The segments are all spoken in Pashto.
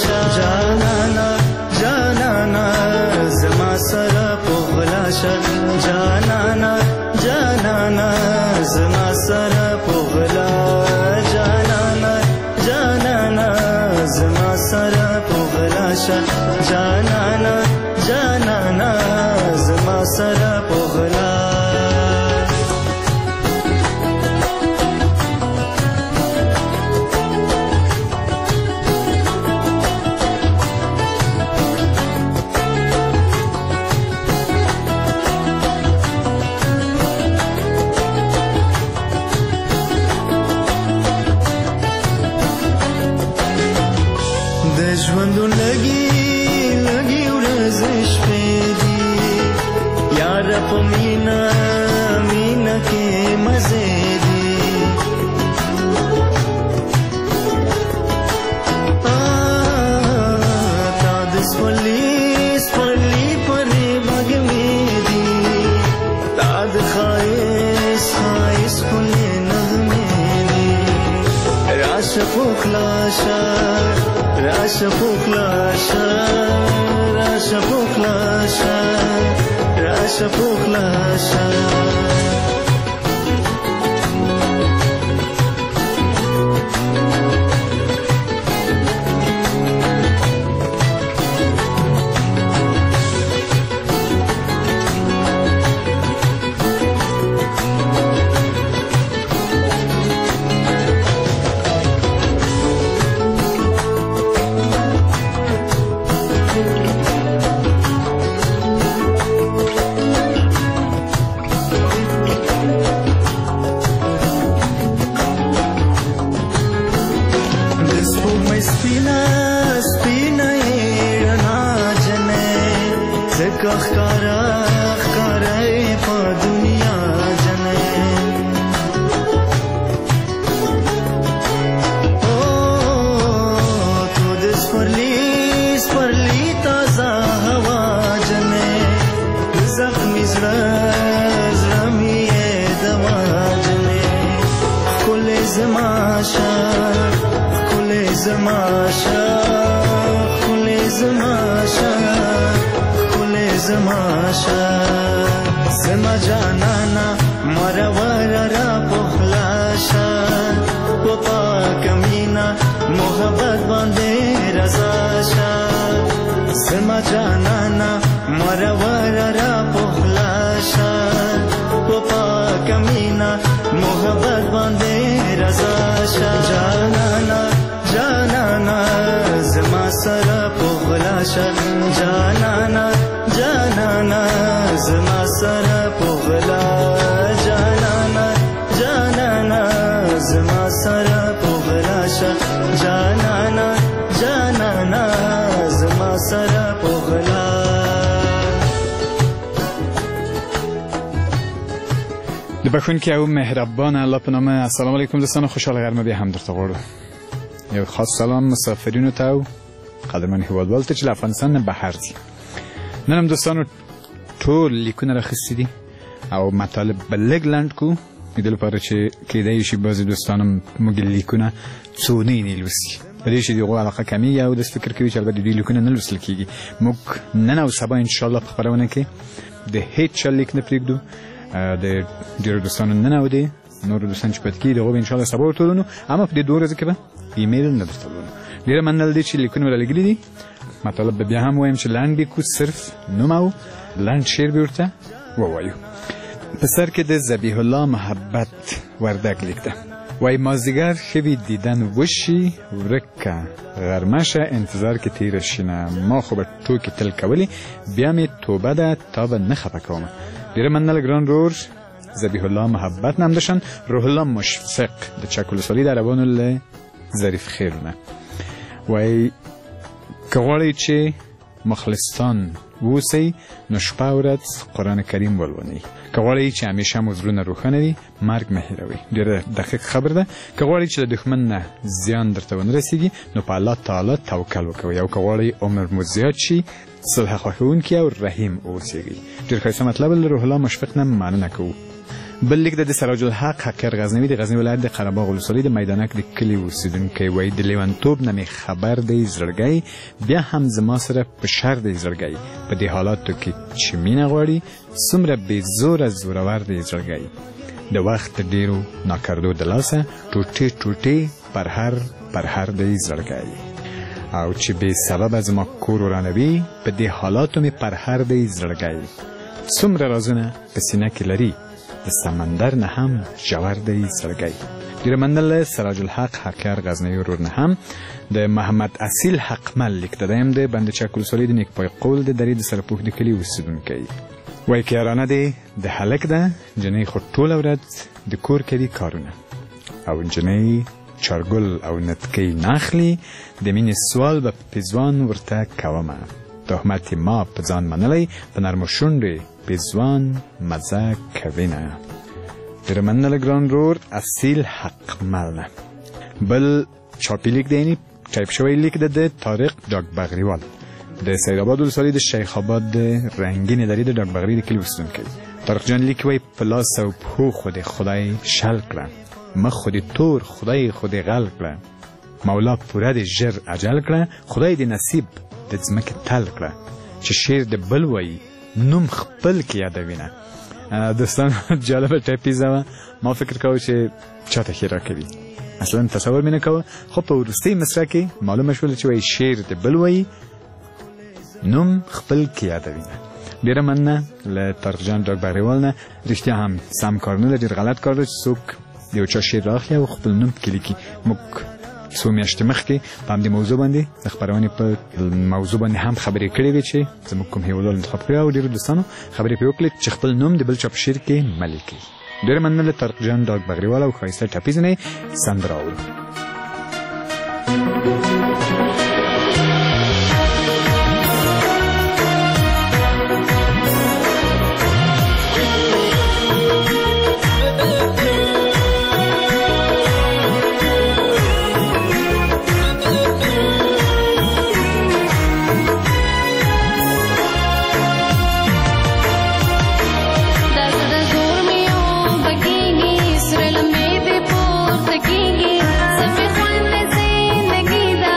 شه جانانا جانانا زما سره په غلا شه جانانا جانانا زما سره په غلا جانانا جانانا زما سره په غلا شه جانانا جانانا زما سره په غلا ژوندون لګي لګي ورځې شپې دي یار په مینا مینا کې مزې دي تا د سپرلي سپرلي پرې بګ مې دي تا د ښایست ښایست ښکلې نغمې دي راشه پوکلاشه Rasha puklasha, rasha puklasha, rasha puklasha. زما جانانا مرور را پخلاشا پاک مینا محبت باندې رضاشا زما جانانا مرور را پخلاشا پاک مینا محبت باندې رضاشا جانانا جانانا زما سره پخلاشا جانانا جانانا زما سره پغلا جانانا جانانا زما سره پغلا شه جانانا جانانا زما سره پغلا د بخښونکي او مهربان الله په نامه. السلام علیکم دوستان، خوشحال غرمه بیا هم درته غواړو. یو خاص سلام مسافرینو ته او قدرمن هیوادوالو ته چې له افغانستان نه بهر دي. نن هم دوستانو ټول لیکونه راخیستي دي او مطالب به لږ لنډ کو د دې لپاره چې کیدای شي بعضې دوستانو موږ لیکونه څو نه لوستي، په دې چې د هغو علاقه کمیږي او داسې فکر کوي چې البته د دوی لیکونه نه لوستل کېږي. موږ نن او سبا انشاءالله په خپرونه کې د هیڅ چا لیک نه پرېږدو. د ډېرو دوستانو نن او د نورو دوستانو چې پاتې کېږي د هغو به انشاءالله سبا ورته اما په دې 2 ورځو کې به ایمیل نه درته ولولو. ډېره مننه دی چې لیکونه رالېږلي دي. مطلب به بیا هم وایم چې لنډ یې کو، صرف نوم او لنډ شعر به ورته ووایو. په سر کې د ذبیح الله محبت وردګ لیک ده. وای مازدیګر ښه دیدن وشي ورکه غرمه شه انتظار کې تیره شینه ما خو به ټوکې تل کولې بیا مې توبه ده تا به نه خفه کومه. ډېره مننه ګران رور ذبیح الله محبت نام داشتن. روح الله مشفق د چک ولسوالي د عربانو له ظریف خیرونه. وای که غواړئ چې مخلصتان اوسئ نو شپه ورځ قرآن کریم ولولئ. که غواړئ چې همیشه مو زړونه روښانه وي مرګ مه هېروئ. ډېره دقیق خبر ده. که غواړئ چې د دښمن نه زیان درته ونه رسېږي نو په الله تعالی توکل وکوئ. او که غواړئ عمر مو زیات شي صلح خوښوونکي او رحیم اوسیږئ. ډېر ښایسته مطلب له روح الله مشفق نه مننه کوو. بل لیک د سراج الحق حقیر غزنوي د غزنی ولایت د قره باغ ولسوالۍ د میدانک د کلي اوسیدونکی وایي د لیونتوب نه مې خبر دی زړګی بیا هم زما سره په شر دی زړګی په دې حالاتو کې چې مینه غواړي څومره بې زوره زورور دی زړګی د وخت ډیرو ناکردو د لاسه ټوټې ټوټې پر هر دی زړګی او چې بې سببه زما کور ورانوي په دې حالاتو مې پر هر دی زړګی څومره رازونه په سینه کې لري د سمندر نه هم ژور دی زړګی. ډیره مننه سراج الحق حقیر غزنوي ورور نه هم د محمد اصیل حقمل لیک دایم د بند چک ولسوالۍ د نیکپای قول د درې د سرپوښ د کلي اوسیدونکی وایي که یارانه دی د هلک ده نجلۍ خو ټوله ورځ د کور کوي کارونه او نجلۍ چارګل او نتکۍ ناخلي د مینې سوال به پېزوان ورته کومه تهمت ما په ځان منلی په نرمو شونډې پېزوان مزه کوینه. ډېره مننه ګران رور اصیل حقمل نه. بل چاپي لیک دی یعنې ټایپ شوی لیک د طارق ډاکبغریوال د سیدآباد ولسوالۍ د شیخ آباد د رنګینې درې د ډاکبغري د کلي اوسیدونکی. طارق جان لیک وایي په لاس او پښو خو دې خدای شل کړه مخ خو دې تور خدای خو دې غل کړه مولا پوره دې ژر اجل کړه خدای دې نصیب د ځمکې تل کړه چې شعر د بل وایي نوم خپل کې یادوینه. دوستان جالبه ټایپیزه وه ما فکر کوه چې چاته ښې راکوي اصلا تصور مې نه کوه خو په وروستۍ مصرع کې معلومه شوله چې وایي شعر د بل وایي نوم خپل کې یادوینه. ډېره مننه له طارق جان ډاکبغریوال نه. رښتیا هم سم کار نه ده ډېر غلط کار ده چې څوک د یو چا شعر راخلي او خپل نوم پکې لیکي. موږ څو میاشتې مخکې په همدې موضوع باندې د خپرونې په موضوع باندې هم خبرې کړې وې چې زموږ کوم هیوادوال انتخاب کړی او ډېرو دوستانو خبرې پرې وکړې چې خپل نوم د بل چا په شعر کې مه لیکئ. ډېره مننه له طارق جان ډاکبغریوال او ښایسته ټپیز نه سندره اورو. زړه مې دې پورته کېږي څه مې خوند زندګي ده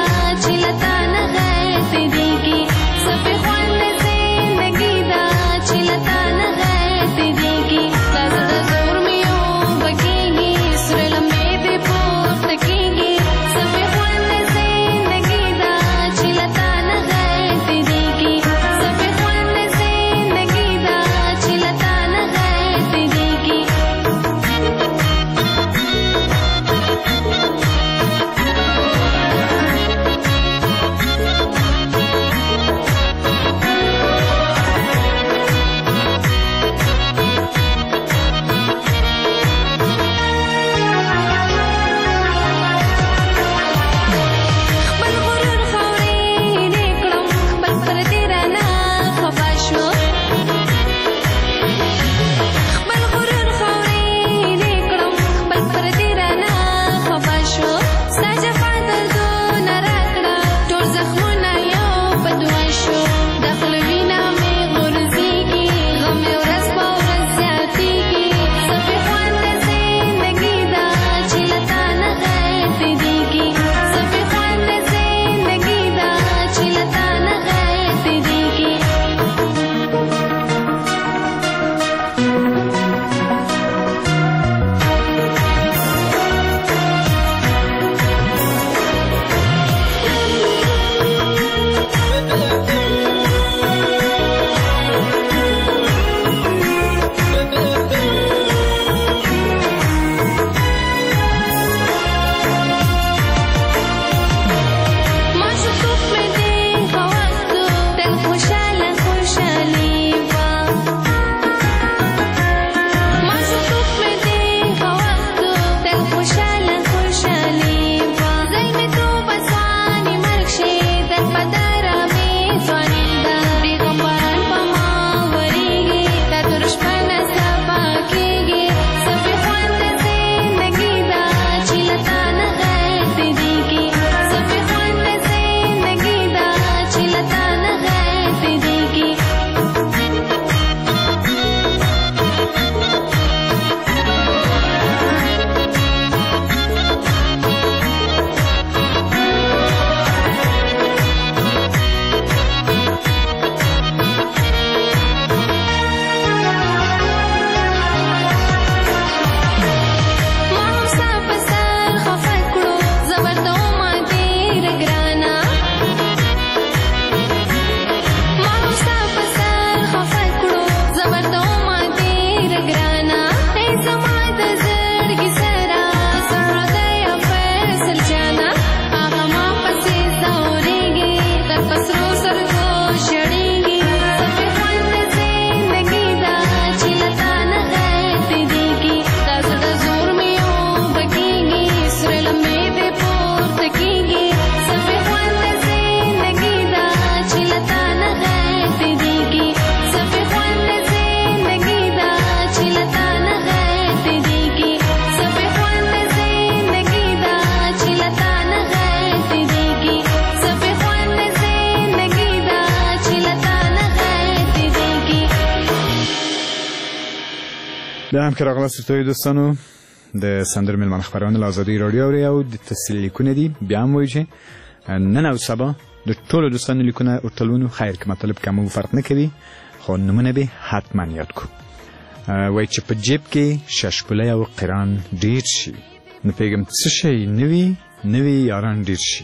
بیا هم که راغلاست توی دوستانو د سندر ملمان خبران الازادی رادیو اوري او د تسلیل لیکونه دي. بیا هم وایي چې نن او سبا د ټولو دوستانو لیکونه ورتلونو خیر که مطلب کمو فرق نه کوي، خو نمونه به حتما یاد کو. وایي چې په جیب کې ششکولی او قران ډیر شي، نه پیږم څه شی نوي یاران ډیر شي.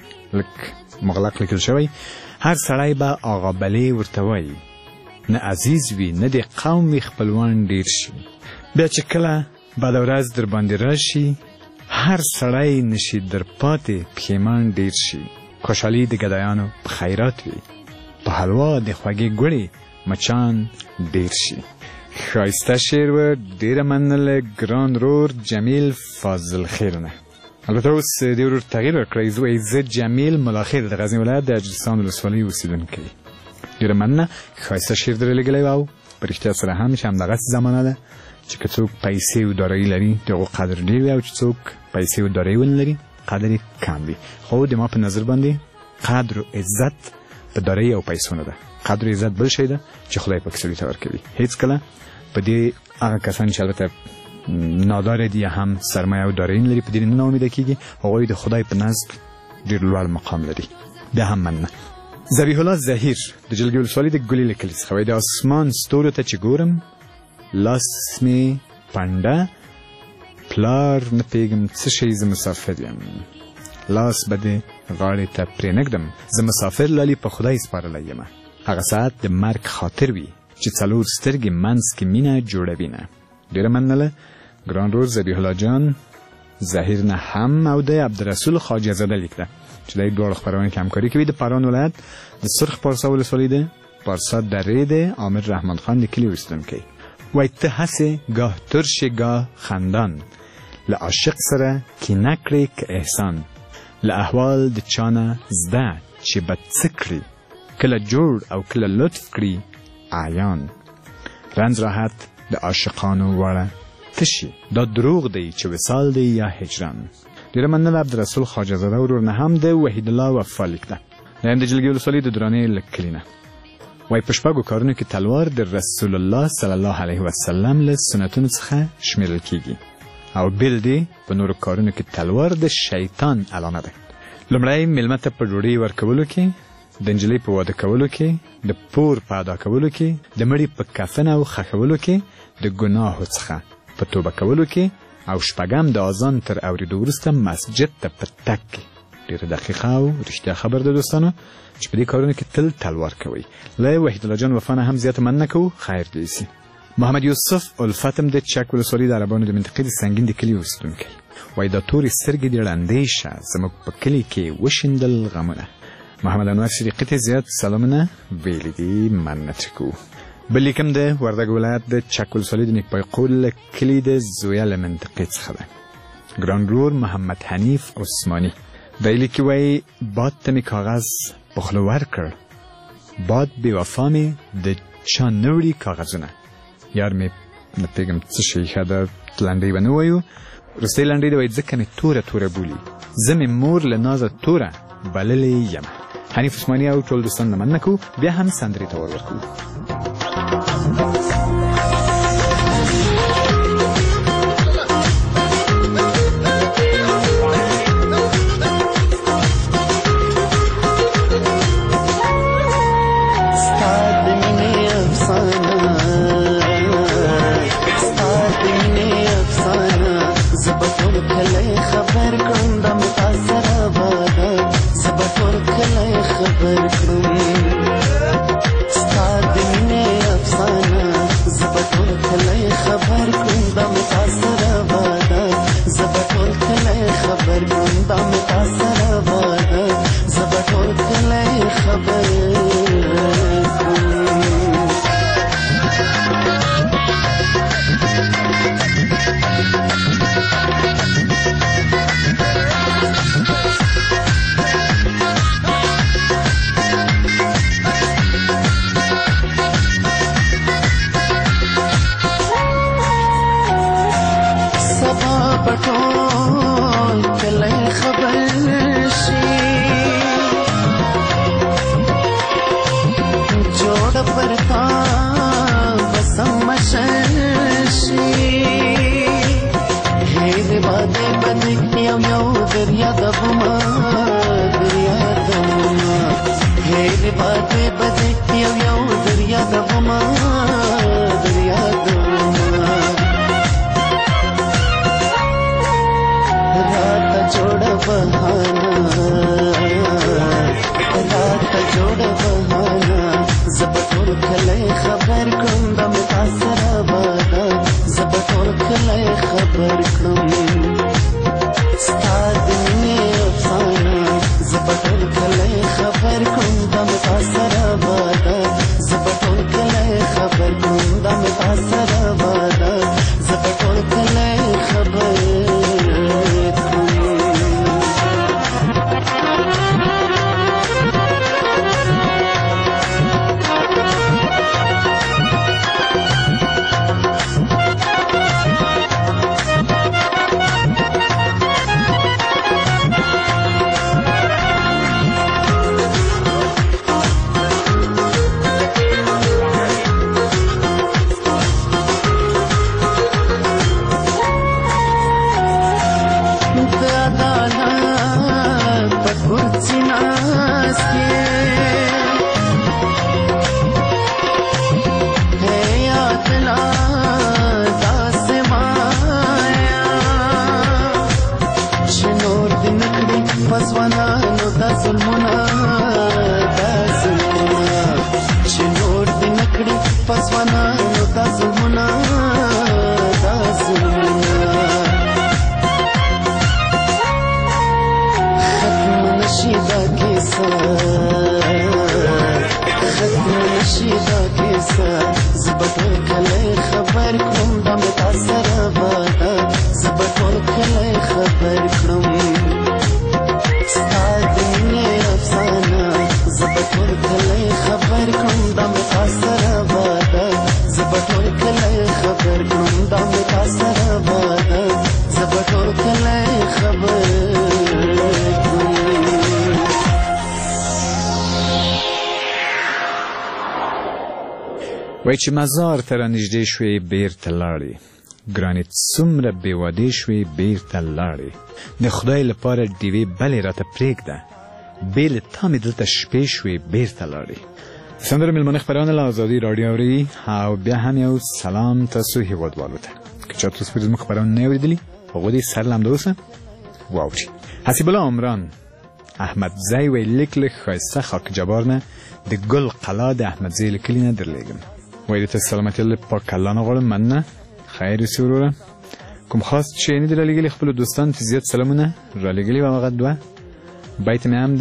لک مغلق لیکل شوی هر سړی به آقا بلې ورته وایي، نه عزیز وي نه د قوم وي خپلوان ډیر شي. بیا چې کله بعد ورځ در باندې راشي هر سړی نشي در پاتې پښیمان ډیر شي. خوشحالي د ګدایانو په خیرات وي، په حلوا د خوږې ګوړې مچان ډیر شي. ښایسته شعر و، ډیره مننه ګران رور جمیل فاضل خیر نه. البته اوس دې ورور تغییر ورکړی، زه جمیل ملاخیر د غزني ولایت د اجرستان ولسوالۍ اوسېدونکی. ډیره مننه، ښایسته شعر درې لیکلی او په رښتیا سره هم چې همدغسې زمانه ده چې که څوک پیسې او دارایي لري د هغو قدر ډېر وي، او چې څوک پیسې او دارایي ونه لري قدر یې کم وي. خو د ما په نظر باندې قدر و عزت په دارایي او پیسو نه ده. قدر و عزت بل شی ده چې خدای پاک سړي ته ورکوي. هېڅکله په دې هغه کسان چې البته نادار دي یا هم سرمایه او دارایي نه لري په دې نه ناامیده کېږي، هغوی د خدای په نزد ډېر لوړ مقام لري. بیا هم مننه. ذبیح الله زهیر د جلګې ولسوالۍ د ګلي له کلي څخه وایي د اسمان ستورو ته چې ګورم لاس مې پنډه پلار نه پیږم څه شی زه مسافر یم، لاس به دې غاړې ته پرېنږدم زه مسافر لالي په خدای سپارلی یمه. هغه ساعت د مرګ خاطر وي چې څلور سترګې منځ کې مینه جوړوینه. ډېره مننه ګران رور ذبیح الله جان زهیر نه هم او د عبدالرسول خواجه زاده لیک ده چې د دواړو خپرونې کې همکاري کوي. د پاران ولایت د سرخ پارسا ولسوالۍ ده، پارسا درې ده. عامر رحمان خان د کلي اوسېدونکی. وای ته هسې گاه ترشې گاه خندان، له عاشق سره کینه کړې که احسان، له احوال د چانه زده چې به څه کړي، کله جوړ او کله لطف کړي عیان. رنج راحت د عاشقانو وړه تشي، دا دروغ دی چې وصال دی یا هجران. ډېره مننه د عبدالرسول خواجه زاده ورور نه هم د وحید الله وفا لیک ده. دا هم د جلګې ولسوالۍ د درانې له کلي نه. وای په شپږو کارونو کې تلوار د رسول الله صلی الله علیه وسلم له سنتونو څخه شمیرل کیږي، او بیل دی په نورو کارونو کې تلوار د شیطان علامه ده. لومړی میلمه ته په ډوډۍ ورکولو کې، د نجلۍ په واده کولو کې، د پور په ادا کولو کې، د مړي په کفن او خښولو کې، د ګناهو څخه په توبه کولو کې، او شپږم د اذان تر اورېدو وروسته مسجد ته په تګ کې. ډېره دقیقه او رښتیا خبر ده دوستانو چې په دې کارونو کې تل تلوار کوئ. له وحید الله جان وفا نه هم زیاته مننه کوو. خیر دې سي. محمد یوسف الفتم د چک ولسوالۍ د عربانو د منطقې د سنګین د کلي اوسېدونکی. وایي دا تورې سترګې دې ړندې شه زموږ په کلي کې وشیندل غمونه. محمد انور شریقي ته زیات سلامونه ویلي دي، مننه ترې کوو. بل لیکم د وردګ ولایت د چک ولسوالۍ د نیکپای قول کلي د زویه له منطقې څخه ده. ګران رور محمد حنیف عثماني دی لیکي وایي باد ته مې کاغذ په خوله ورکړ، باد بې وفا مې د چا نه وړي کاغذونه. یار مې نه پوهېږم څه شی ښه ده، لنډۍ به نه وایو. وروستۍ لنډۍ ده وایي ځکه مې توره توره بولي، زه مې مور له نازه توره بللې یم. حنیف عثماني او ټول دوستان نه مننه کوو. بیا هم سندرې ته ور ورکوو. ډېرې بادې بځې یو یو دریا د غمه دریا د غمه راته جوړه بهانه راته جوړه بهانه زه به ټول کلی خبر کړم دا مې تا سره باده زه به ټول کلی خبر کړم ستا د مینې افسانه زه به ټول کلی خبر کړم دا مې تا سره باده زه به ټول کلی خبر کړم دا مې تا سره باده زه به ټول کلی خبر وای چې مزار ته رانږدې شوې بیرته لاړې ګرانې څومره بې وادې شوې بیرته لاړې د خدای لپاره ډیوې بلې راته پرېږده بې له تا مې دلته شپې شوې بیرته لاړې سندره مېلمانه خپرونه له ازادي راډیو اوري او بیا هم یو سلام تاسو هیوادوالو ته که چا تاسو پرې زموږ خپرونه نه اورېدلي هغوی دې سر له همداوسه واوري حسیب الله عمران احمدزی وایي لیک له ښایسته خاک جبار نه د ګل قلا د احمدزی له کلي نه درلېږم وایي ته سلامتي الله پاک الله نه غواړم مننه خیر اوسې وروره کوم خاص چې نه دي رالېږلي خپلو دوستانو ته زیات سلامونه رالېږلي وه هغه دوه بیت مې هم د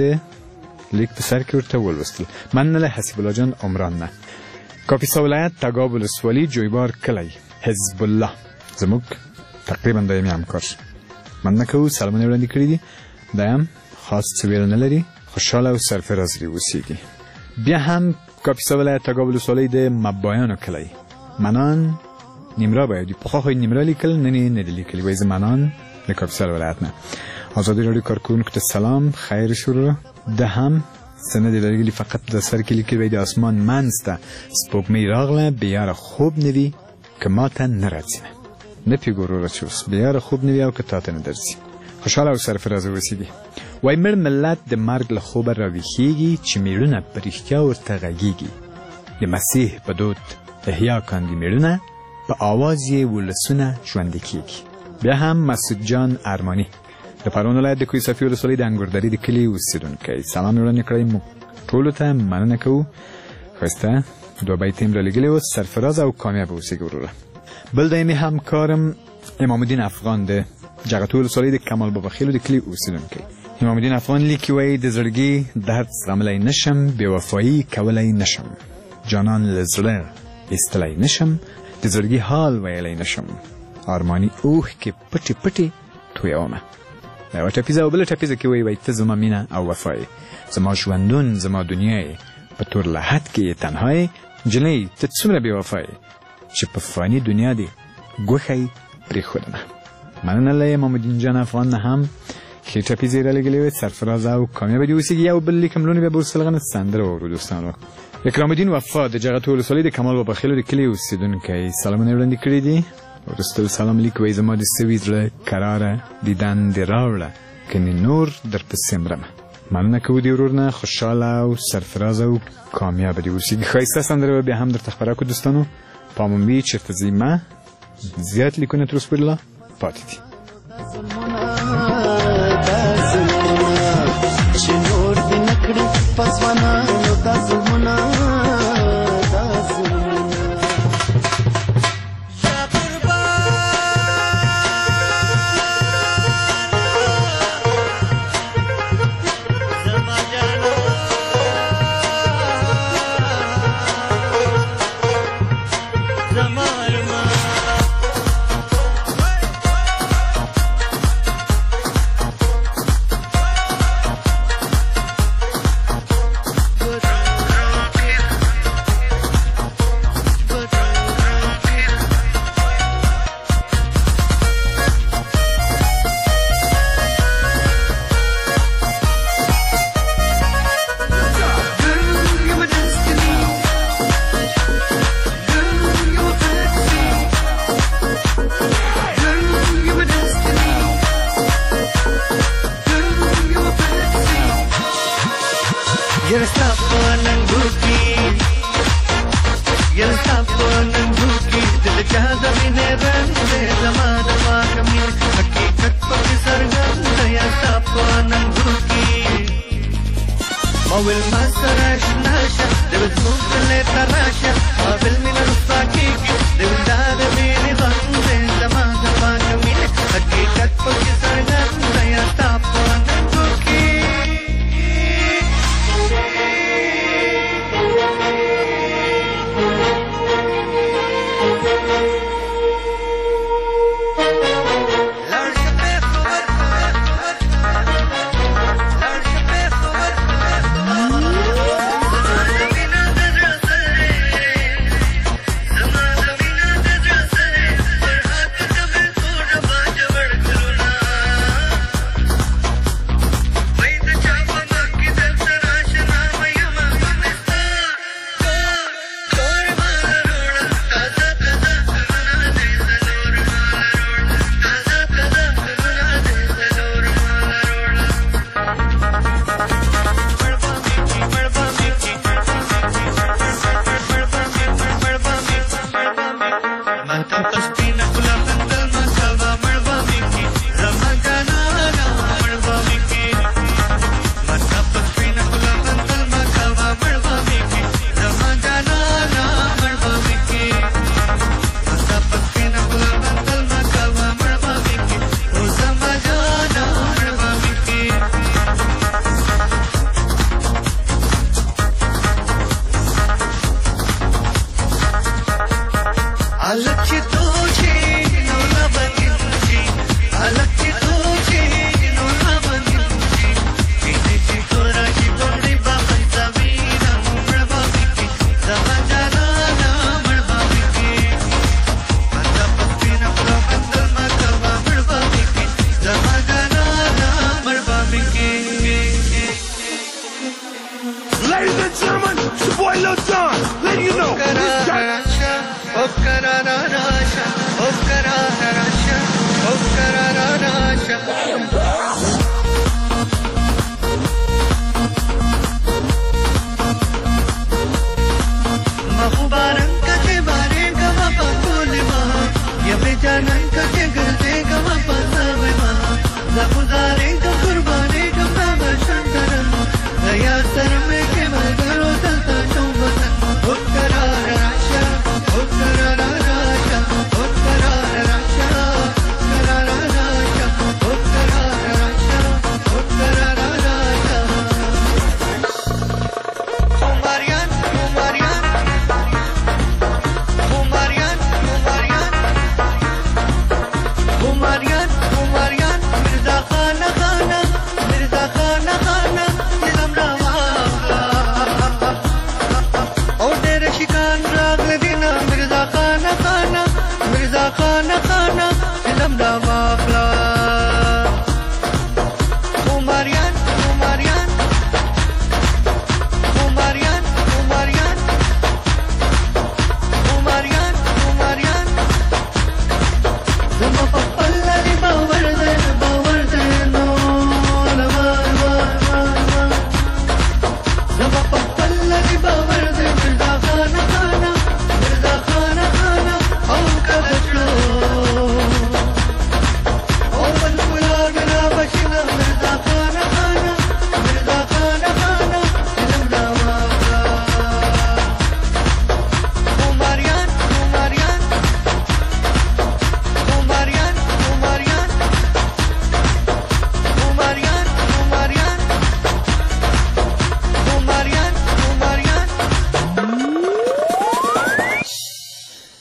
لیک په سر کې ورته ولوستل مننه له حسیب الله جان عمران نه کاپیسا ولایت تګاب ولسوالي جویبار کلی حزب الله زموږ تقریبا دایمي همکار مننه کوو سلامونه یې وړاندې کړي دي دا هم خاص څه ویل نه لري خوشحاله او سرفراز دې اوسېږي بیا هم کاپیسا ولایت تګاب ولسوالۍ د مبایانو کلی منان نیمرا باید پخوا خو نیمرا لیکل نه نه دي لیکلي وایي زه منان د کاپیسا ولایت نه ازادي راډیو کارکوونکو ته سلام خیر شروع ده هم څه نه دي لرګلي فقط د سر کې لیکلي وایي د اسمان منځ ته سپوږمۍ راغله بیاره خوب نه وي که ما ته نه راځي نه پوهېږو وروره چې اوس بیاره خوب نه وي او که تا ته نه درځي خوشحاله او سرفرازه اوسېږي وایي مړ ملت د مرګ له خوبه راویښېږي چې مېړونه په رښتیا ورته غږېږي د مسیح په دود احیا کاندي مېړونه په آواز یې ولسونه ژوندي کېږي بیا هم مسعود جان ارماني د پروان ولایت د کوه صفي ولسوالۍ د انګوردرې د کلي اوسېدونکی سلام یې وړاندې کړی موږ ټولو ته مننه کوو ښایسته دوه بیت یې رالیږلي و سرفراز او کامیاب اوسېږي وروره بل دایمي همکارم امام الدین افغان د جغتو ولسوالۍ د کمال بابا خیلو د کلي اوسېدونکی امام الدین افغان لیکي وایي د زړګي درد زغملی نشم بېوفایي کولی نشم جانان له زړه ایستلی نشم د زړګي حال ویلی نشم ارماني اوښکې پټې پټې تویومه یوه ټپیزه او بله ټپیزه کې وایي ته زما مینه او وفا یې زما ژوندون زما دنیا یې په تور لحد کې یې تنها یې نجلۍ ته څومره بېوفا یې چې په فاني دنیا دې ګوښه یې پرېښودمه مننه له امام الدین جان افغان نه هم ښې ټپیزې یې رالیږلې وې سرفرازه او کامیابه دې اوسېږي یو بل لیکم لونې بیا به ورسره سندره واورو دوستانو اکرام الدین وفا د جغتو ولسوالۍ د کمال بابا خیلو د کلي اوسېدونکی سلامونه یې وړاندې کړي دي وروستل سلام لیک وایي زما د سوي زړه کراره دیدن دې راوړه کنې نور درپسې مرمه مننه که بودی ورورنه خوشحاله و سرفراز و کامیاب دی اوسیگی خیسته سندره و بیا هم در تخبره که دوستانو پامون بی چرت زیمه زیاد لیکونه تروس بودلا پاتی دی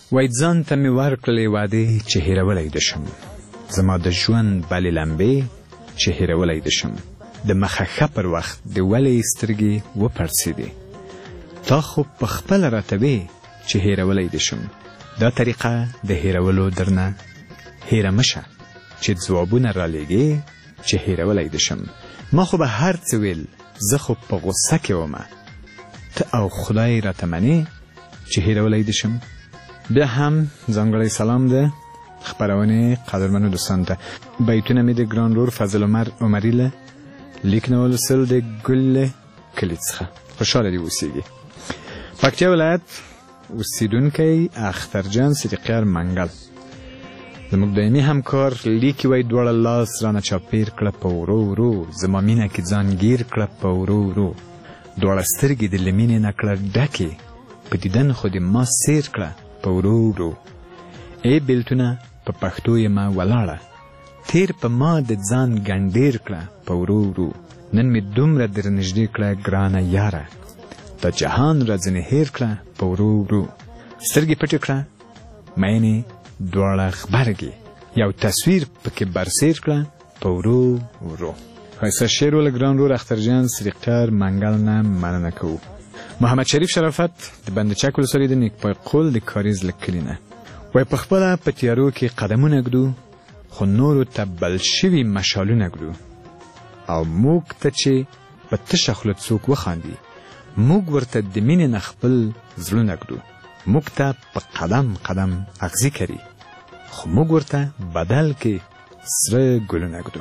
وای ځان ته مې ورکړلې وعدې چې هېرولی دې شم، زما د ژوند بلې لمبې چې هېرولی دې شم، د مخه پر وخت د ولې سترګې وپړسېدې، تا خو په خپله راته وې چې هېرولی دې شم، دا طریقه د هېرولو درنه هېره مه شه چې ځوابونه رالیږې چې هېرولی دې شم. ما خو به هر څه ویل، زه خو په غصه کې ومه، ته او خدای راته منې چې هېرولی دې شم. بیا هم ځانګړی سلام ده خپرونې قدرمنو دوستانو ته. بیتونه مې د ګران رور فضل عمر عمري له لیک نه ولوستل د ګل کلي څخه. خوشحاله دې اوسېږي. پکتیا ولایت اوسېدونکی اخترجان صدیقیار منګل زموږ دایمي همکار لیکي وایي دواړه لاس رانه چاپېر کړه په ورو ورو، زما مینه کې ځان ګیر کړه په ورو ورو، دواړه سترګې د له مینې نه کړه ډکې، په دیدن خو د ما سیر کړه په ورو ورو. ای بېلتونه په پښتو یمه ولاړه، تیر په ما د ځان ګنډېر کړه په ورو ورو، نن مې دومره در نږدې کړه ګرانه یاره، د جهان راځنې هېر کړه په ورو ورو، سترګې پټې کړه مینې دواړه غبرګې، یو تصویر پکې برسیر کړه په ورو ورو. ښایسته شعر له ګران رور اخترجان صدیقیار منګل نه مننه کوو. محمد شریف شرافت د بندچک ولسوالۍ د نیکپای قول د کاریز له کلي نه وایي په خپله په تیارو کې قدمونه ږدو، خو نورو ته بل شوي مشالونه ږدو، او موږ ته چې په تشه خوله څوک وخاندي، موږ ورته د مینې نه خپل زړونه ږدو، موږ ته په قدم قدم اغزي کري، خو موږ ورته بدل کې سره ګلونه ږدو.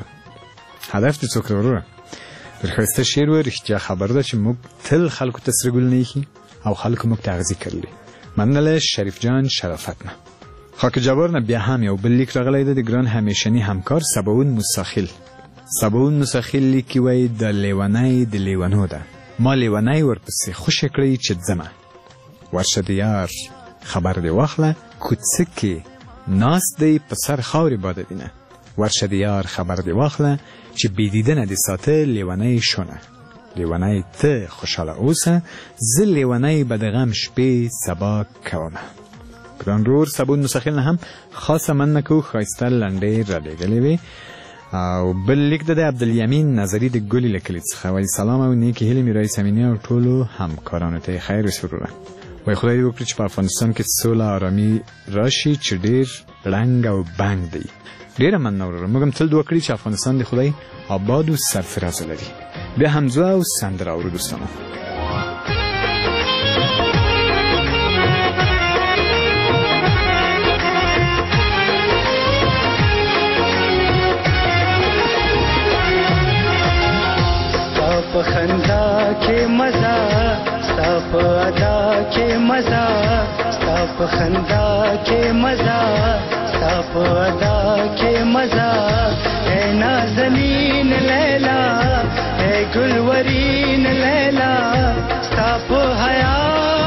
هدف دې څوک وروره. ډېر ښایسته شعر و، رښتیا خبر ده چې موږ تل خلکو ته سره ګلونه ایښي او خلکو موږ ته اغزي کرلي. مننه له شریف جان شرافت نه. خاک جوار نه بیا هم یو بل لیک راغلی ده د ګران همیشني همکار سباون مساخیل. سباون مساخیل لیکي وایي د لیونی د لیونو ده، ما لیونی ورپسې خوشې کړی چې ځمه، ورشه د یار خبر دې واخله، کوڅه کې ناست دی په سر خاورې باده وینه، ورشه د یار خبر دې واخله چې بې دیدنه دې ساته لیونی شونه، لیونی ته خوشحاله اوسه، زه لیونی به د غم شپې سبا کومه. ګران رور سبون مساخیل نه هم خاصه مننه کوو، ښایسته لنډۍ رالیږلې وې. او بل لیک د عبدالیمین نظري د ګلي له کلي څخه وایي سلام او نیکې هیلې مې رئیس امیني او ټولو همکارانو ته خیر وسروره. وایي خدای دې وکړي چې په افغانستان کې سوله آرامي راشي چې ډېر رنګ او بنګ دی. ډېره مننه وروره، موږ هم تل دعا کړي چې افغانستان د خدای آباد و سرفرازه لري. بیا هم ځو او سندره اورو دوستانو. په خندا کې مزه، ستا په ادا کې مزه، ستا په خندا کې مزه، ستا په ادا کې مزه، اے نازنین لیلا، اے گلورین لیلا، ستا په حیا،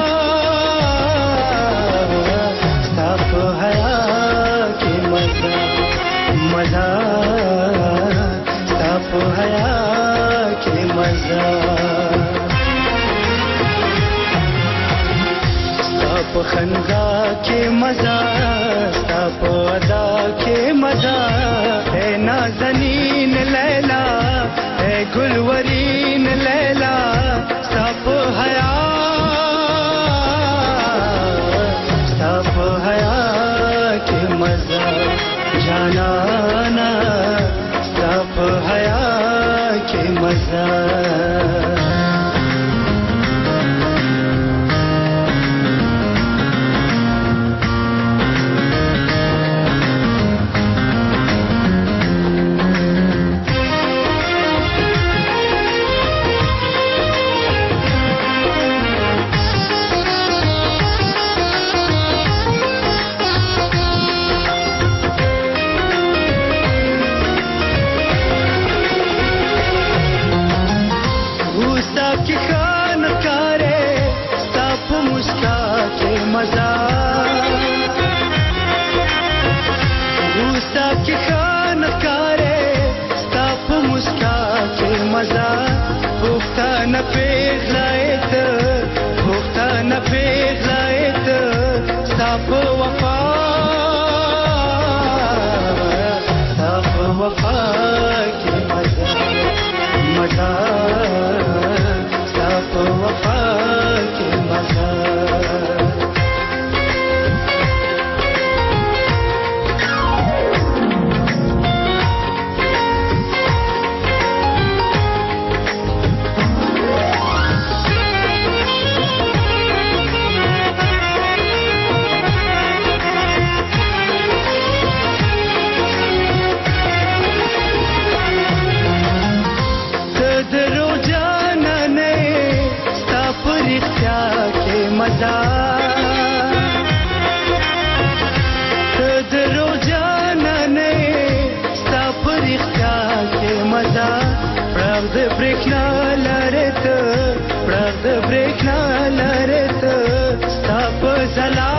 ستا په حیا کې مزه، مزه، ستا په حیا کې مزه، ستا په خندا کې مزه، ستا په ادا کې مزه، اے نازنین لیلا، اے گلورین لیلا، ستا په حیا، ستا په حیا کې مزه، جانانا ستا په حیا کې مزه. Pughtana peglaet, sapa مزه ته درو جانانه ستا په رښتیا کې مزه پړاو د برېښنا لارې ته پړاو د برېښنا لارې ته ستا په ځلا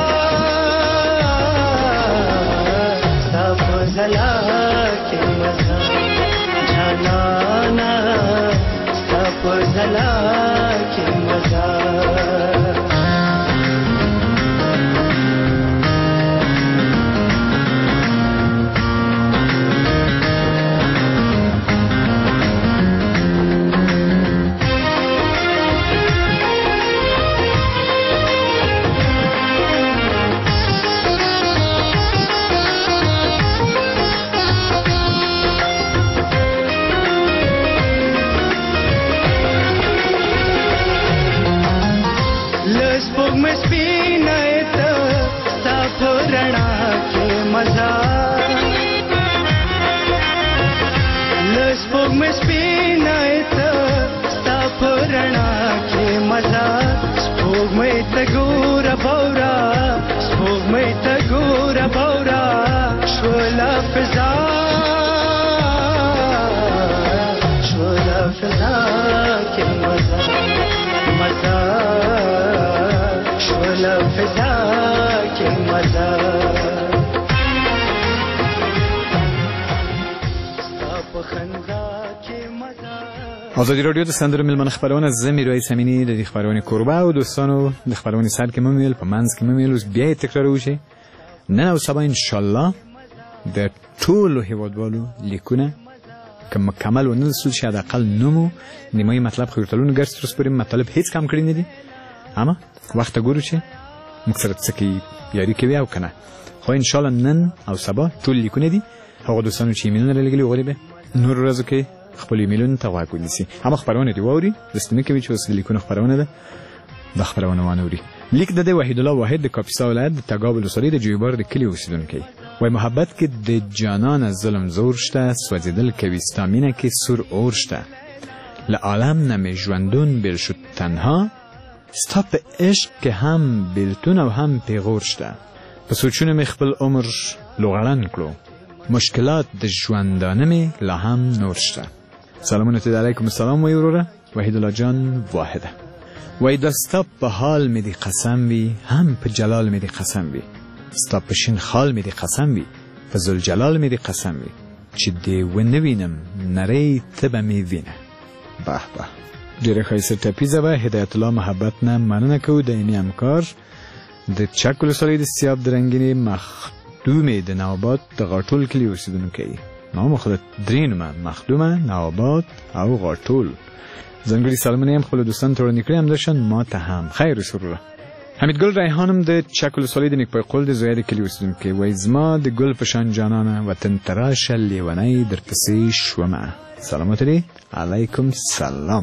ستا په ځلا کې مزه جانانه ستا په ځلا کې مزه آزادی رادیو د سندرو میلمانه خبرونه زه میرویس امینی د خبرونه کوربه او دوستانو د خبرونه سر کې ممیل په منځ کې ممیل اوس بیا تکرار وشي نن او سبا ان شاء الله د ټولو هیوادوالو لیکونه که مکمل و نرسول شي حداقل نمو نیمه مطلب خو ورتلون ګرځ تر سپوریم مطلب هیڅ کم کړی نه دي اما وخت ګورو چې مکسر څکی یاري کوي او کنه خو ان شاء الله نن او سبا ټول لیکونه دي هغه دوستانو چې ایمیلونه لګلي غوړي به نور ورځو کې خپل ایمیلونه ته واګو نیسي اما خبرونه دی ووري رسمي کوي چې وسلی لیکونه خبرونه ده د خبرونه وانوري لیک د وحید الله واحد د کاپیسا ولایت د تګابل سری د جویبار د کلی اوسیدونکو وای محبت کې د جانان از ظلم زور شته سوځیدل کوي ستامینه کې سور اور شته ل عالم نمی ژوندون بل شد تنها ستا په عشق کې هم بیلتون او هم پیغور شته په سوچونه می خپل عمر لوغړن کړو مشکلات د ژوندانه می لا هم نور شته سلامونه علیکم السلام وای وروره وحید الله جان واحده وای دستا په حال می دی قسم وی هم په جلال می دی قسم وی ستا په شین خال می دی قسم وی په ذل جلال می دی قسم وی چې دی ونوینم نری تبه می وینه به به ډیره ښایسته ټپیزه وه هدایت الله محبت نه مننه کوو د اینې همکار د چک ولسوالۍ د سیاب د رنګینې مخدومې د نواباد د غاټول کلي اوسېدونکی نام خو د درې نومه مخدومه نواباد او غاټول ځانګړي سلامونه هم خپلو دوستانو ته وړاندې کړي همداشان ما ته هم خیر وشوروله حمیدګل ریحانم د چک ولسوالۍ د نیکپای قول د زویه د کلي اوسېدونکی وایي زما د ګل په شان جانانه وطن ته راشه لیونی درپسې شومه سلامات دی علیکم سلام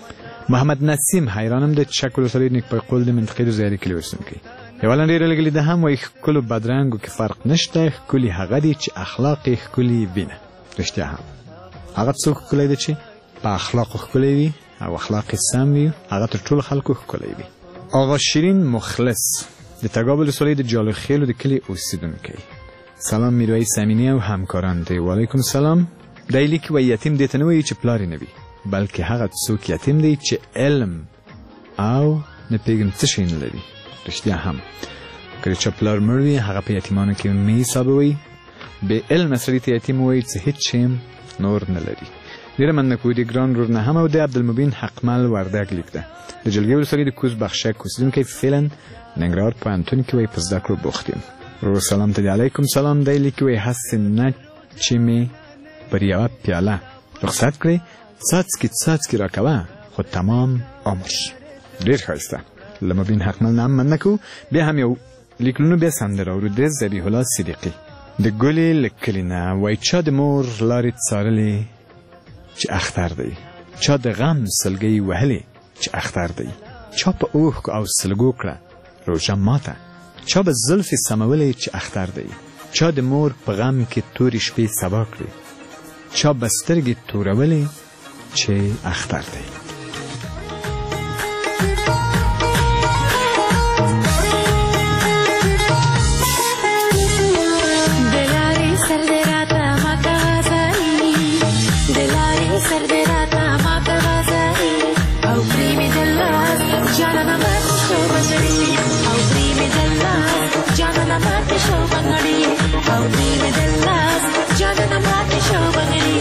محمد نسیم حیرانم د چک ولسوالۍ د نیکپای قول د منطقې د زویه د کلي اوسېدونکی یوه لنډیره لګلې ده هم وایي ښکلو بدرنګو کې فرق نشته ښکلي هغه دی چې اخلاق یې ښکلي وینه رښتیا هم هغه څوک ښکلی دی چې په اخلاقو ښکلی وي او اخلاق یې سم وي هغه تر ټولو خلکو ښکلی وي آقا شیرین مخلص د تګاب ولسوالۍ د جالخیلو د کلي اوسېدونکی سلام میرویس امینی او همکاران ته وعلیکم سلام دی لیک وایي یتیم دې ته نه وایي چې پلار یې نه وي بلکې هغه څوک یتیم دی چې علم او نه پوهېږم څه شی نه لري رښتیا هم که د چا پلار مړ وي هغه په یتیمانو کې مه حسابوئ بې علمه سړي ته یتیم ووایي چې هېڅ شی نور نه لري ډېره مننه کوو د ګران ورور نه هم او د عبدالمبین حقمل وردګ لیک ده د جلګې ولسوالۍ د کوز بخشک اوسېدونکی فعلا ننګرهار پوهنتون کې وایي په زده کړو بوخت یم ورور سلام ته دی علیکم سلام دی لیکي وایي هسې نه چې مې پر یوه پیاله رخصت کړې څاڅکي څاڅکي راکوه خو تمام عمر ډېر ښایسته له مبین حقمل نه هم مننه کوو بیا هم یو لیکلونو بیا سندره اورو د ذبیح الله صدیقي د ګلې له کلي نه وایي چا د مور لارې څارلې چې اختر دی چا د غم سلګۍ وهلې چې اختر دی چا په اوښکو او سلګو کړه روژه ماته چا به زلفې سمولې چې اختر دی چا د مور په غم کې تورې شپې سبا کړې چا به سترګې تورولې چې اختر دی جانانا مات شو بغړي او پرې مې د لاس جانانا مات شو بغړي او پرې مې د لاس جانانا مات شو بغړي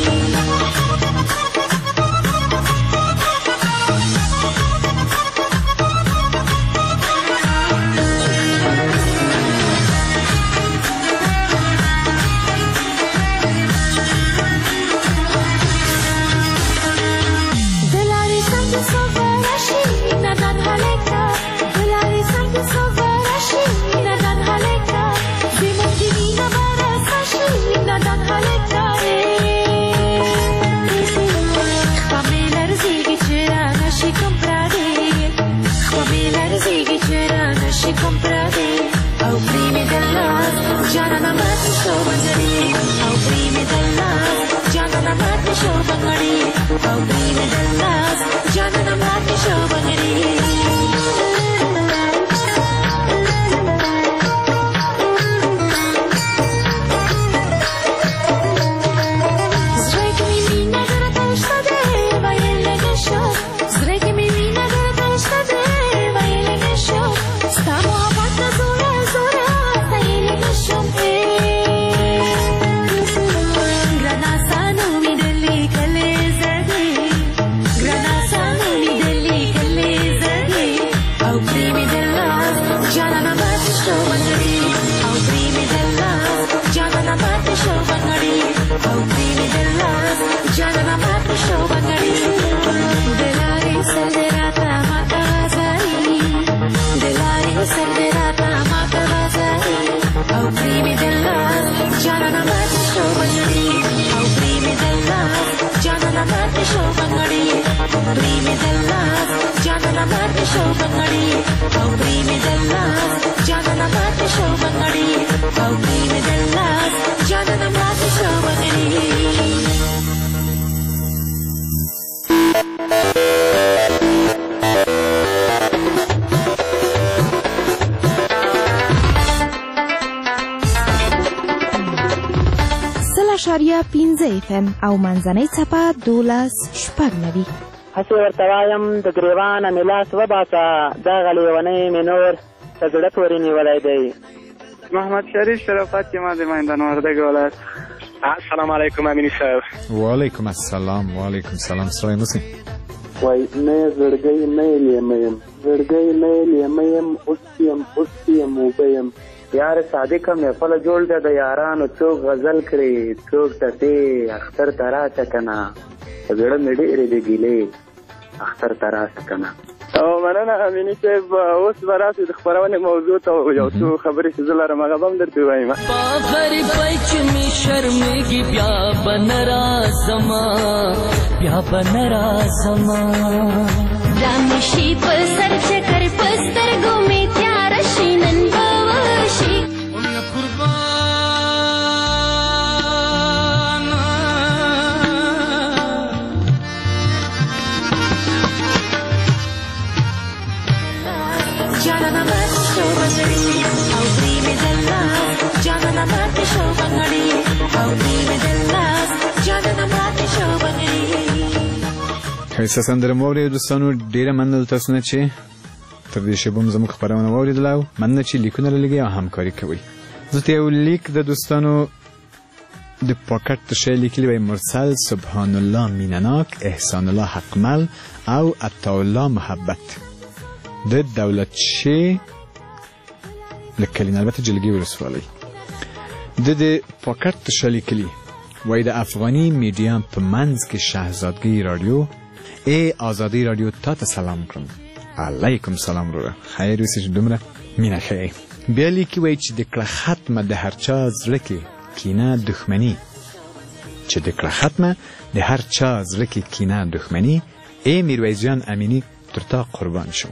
FM او منځنۍ څپه 12.9 هسې ورته وایم د ګریوانه مې لاس وباسه دغه لیونۍ مې نور په زړه پورې نیولی دی. محمد شریف شرافت ما د میدان وردګ ولایت. السلام علیکم امینی صاحب. وعلیکم السلام. وعلیکم السلام. سلام مسلم. وای نه زړګی نه لیمیم زړګی نه لیمیم اوسیم وبیم یار صادقه محفل جوړ دی د یارانو څوک غزل کړي څوک ټپې اختر ته راشه که نه زړه مې ډېرې د ګیلې اختر ته راشه که نه. مننه امیني صاحب. اوس به راسې د خپرونې موضوع ته یو څو خبرې چې زه لرم هغه به هم درته ووایم. په غریبۍ چې مې شرمېږي بیا به نه راسمه بیا به نه راسمه را مې شي په سر چکر په سترګو مې تیاره شي نن به وشي جانانا مات شو بغړي او پرې مې د لاس جانانا مات شو بغړي او پرې مې د لاس جانانا مات شو بغړي. ښایسته سندره مو واورېدو دوستانو. ډېره مننه له تاسو نه چې تر دې شیبه مو زموږ خپرونه واورېدله او مننه چې لیکونه رالېږئ او همکاري کوئ. دلته یو لیک د دوستانو د پاکټ تشه لیکلي وی مرسل سبحان الله مینناک احسان الله حقمل او عطاالله محبت د دولت شی لکلین البته جلگی ولسوالی د پاکټ تشه لیکلي وی د افغانی میډیا په منځ کې شهزادګۍ رادیو ای آزادی رادیو تا ته سلام کړم. علیکم سلام وروره. خیر اوسې چې دومره مینه ښیئ. بیا لیکي وایي چې د کړه ختمه د هر چا زړه کې کینه دښمني چې د کړه ختمه د هر چا زړه کې کینه دښمني ای میرویس جان امینی تر تا قربان شم.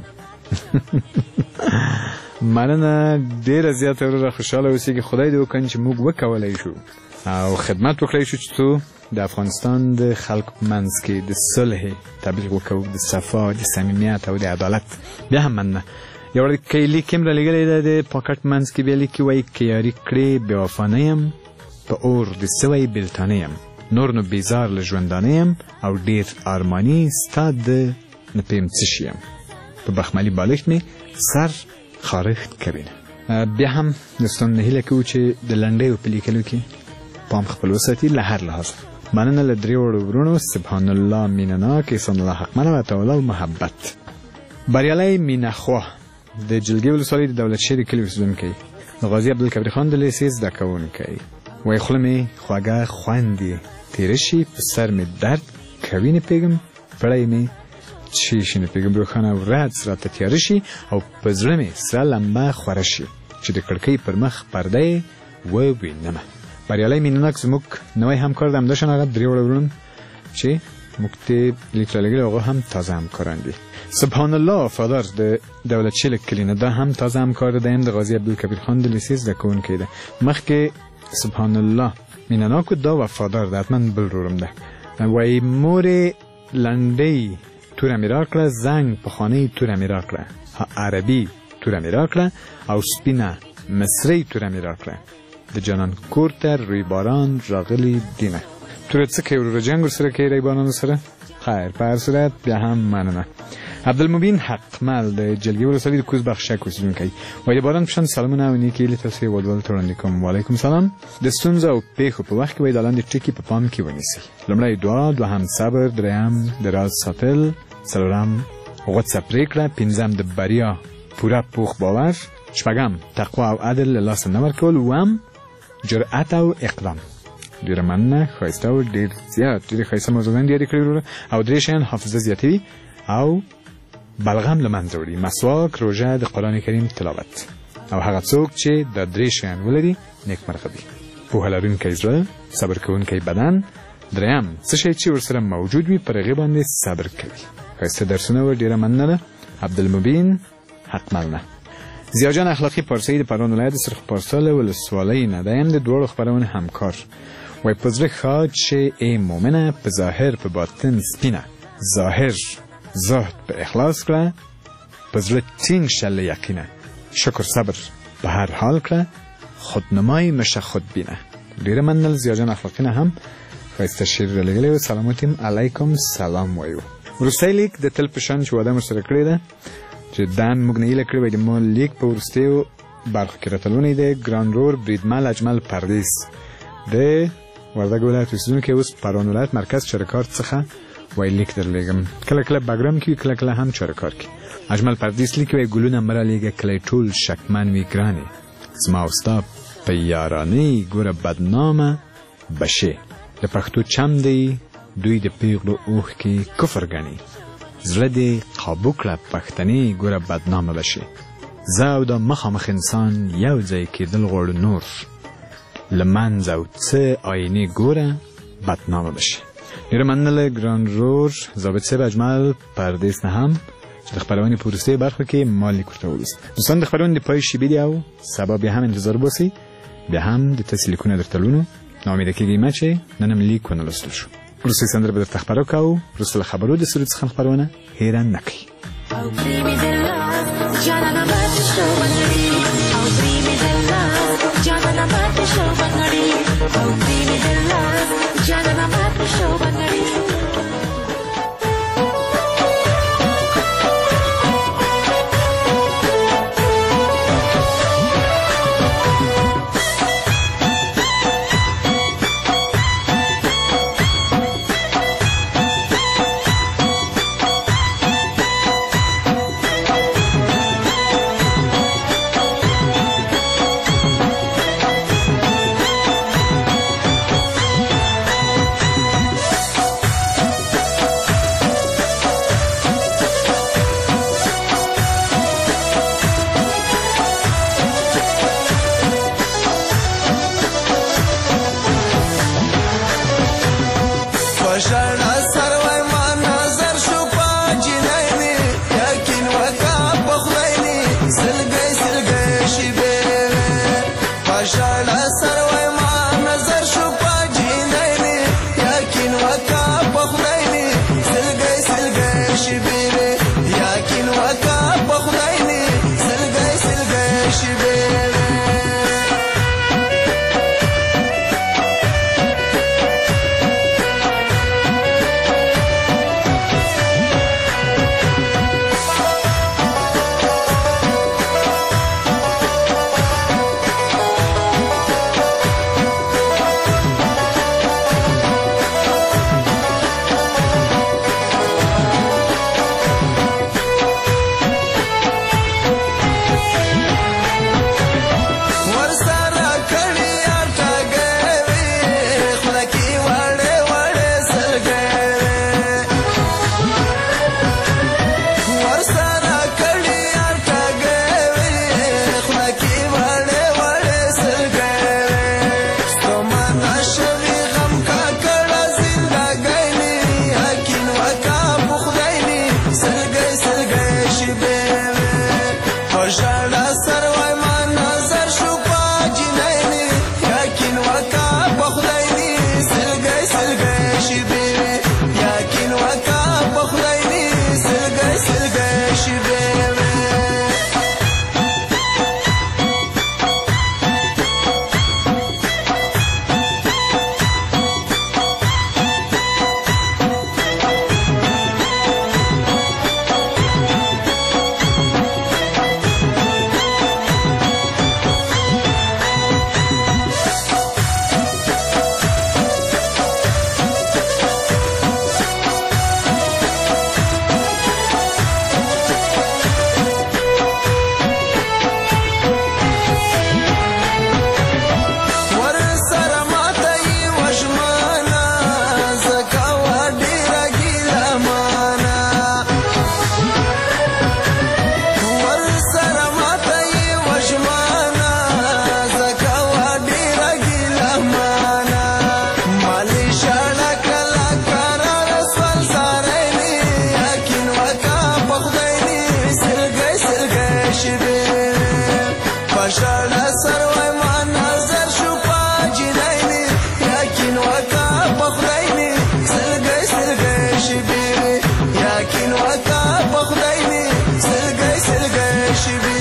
مننه ډېره زیاته وروره. خوشحاله اوسئ چې خدای دې وکړي چې موږ وکولی شو او خدمت وکړی شو چې تو د افغانستان د خلکو په منځ کې د صلح تبلیغ وکړو د صفا د صمیمیت او د عدالت. بیا هم مننه. یو وړکی لیک هم رالیږلی دی د پاکټ منځ کې. بیا لیکي وایي که یاري کړې بې وفا نه یم په اور د سوی بېلتانه یم نور نو بیزار له ژوندانه یم او ډېر ارماني ستا د نه پوهېږم څه شي یم. په بخملي بالښت مې سر خارښت کوي. بیا هم دوستان هیله کوو چې د لنډیو په لیکلو کې پام خپل وساتي له هر لحاظ. مننه له درې وړو ورونو سبحان الله مینه ناک احسان الله حقمن و تعالی و محبت. بریالی مینه خواه د جلگې ولسوالۍ د دولت شیر کلي اوسیدونکی د غازي عبدالکبیر خان د لیسې زده کوونکی وایي خوله مې خوږه خوند تېره شي په سر مې درد کوي نه پوهېږم پړی مې چې شي نه پوهېږم روښانه ورځ راته تیاره شي او په زړه مې سره لمبه خوره شي چې د کړکۍ پر مخ پرده یې ووینمه. بریالی مینهناک زموږ نوی همکار د همداشان هغه درې وړه ورون چې موږ ته لیک رالیږلي هغه هم تازه همکاران دي. سبحان الله وفادار د دولت شیل کلینه دا هم تازه همکار دی، هم د غازي عبدالکبیر خان د لیسې زده کوونکی دی. مخکې سبحان الله مینهناک دا وفادار ده، حتما بل رورم ده. وایي مورې لنډۍ توره مې راکړه، زنګ په خانه توره مې راکړه، عربي توره مې راکړه او سپینه مصري توره مې راکړه. د جانان کور ته روی باران راغلی دینه. توره څه کوي ورور جنګ ورسره کوي روی باران سره؟ خیر په هر صورت بیا هم مننه. عبدالمبین حقمل د جلگې ولسوالۍ د کوز بخشک اوسیدونکی وایي د باران په شان سلامونه او نیکې هیلې تاسو هېوادوالو ته وړاندې کوم. وعلیکم سلام. د ستونزو او پیښو په وخت کې وایي دا لاندې ټکي په پام کې ونیسئ. لومړی دعا، دوهم صبر، دریم د راز ساتل، څلورم غوڅه پرېکړه، پنځم د بریا پوره پوخ باور، شپږم تقوا او عدل له لاسه نه ورکول، اووم جرأت او اقدام. ډېره مننه، ښایسته او ډېر زیات ډېرې ښایسته موضوعګانې یادې کړې وروره. او درې شیان حافظه زیاتوي او بلغم له منځه وړي: مسواک، روژه، د قرآن کریم تلاوت. او هغه څوک چې دا درې شیان ولري نیکمرغه دي: پوهه لرونکی زړه، صبر کوونکی بدن، دریم څه شی چې ورسره موجود وي پر هغې باندې صبر کوي. ښایسته درسونه وه، ډېره مننه ده عبدالمبین حقمل نه. زیاجان اخلاقی پارسایی د پروان ولایت د سرخ پارسال ولسوالۍ نه ده، هم د دواړو خپرونې همکار. وایي په زړه ښاد شې ای مؤمنه، په ظاهر په باطن سپینه، ظاهر زهد په اخلاص کړه، په زړه ټینګ شه له یقینه، شکر صبر په هر حال کړه، خودنمای مشه خودبینه. ډېره مننه. زیاجان اخلاقی نه هم ښایسته شعر رالیږلی و. سلامتیم علیکم سلام وایو. وروستی لیک د تل په شان چې واده مو سره کړې ده چې دان موږ نه هیله کړې وای د ما لیک په وروستیو برخو کې راتلونی دی. ګران رور بریدمل اجمل پردیس د وردګ ولایت اوسیدونکی، اوس پروان ولایت مرکز چارکار څخه وای لیک درلیږم. کله کله بګرام کې وي، کله کله هم چارکار کې. اجمل پردیس لیکي وایي ګلونه مه رالیږه کله ټول شکمن وي ګرانې، زما او ستا په یارانۍ ګوره بدنامه بشې. د پښتو چم دی دوی د پیغلو اوښکې کفر ګڼي، زړه دې قابو کړه پښتنې ګوره بدنامه بشې. زه او دا مخامخ انسان یو ځای کېدل غواړو نور، له منځه او څه آینې ګوره بدنامه بشې. ډېره مننه له ګران رور ضابط صاحب اجمل پردیس نه هم چې د خپرونې په وروستیو برخو کې ما لیک ورته ولوست. دوستان د خپرونې د پای شیبې دي او سبا بیا هم انتظار باسئ، بیا هم د تاسې لیکونه درته لولو. ناامیده کېږئ مه چې نن هم لیک ونه لوستل شو. وروستۍ سندره به درته خپره کوو. وروسته له خبرو د سرود څخه خپرونه هېره نه کړئ. ژړا سر وای ما نظر شو په جنۍ مې یقین وکا په خدای دې سلګۍ سلګۍ شیبې یقین وکا په خدای دې سلګۍ سلګۍ شیبې ژړا سر وای ما نظر شو په جنۍ مې یقین وکا په خدای مې سلګۍ سلګۍ شیبې یقین وکا په خدای مې سلګۍ سلګۍ شیبې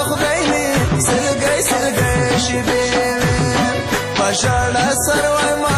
ژړا سر وای ما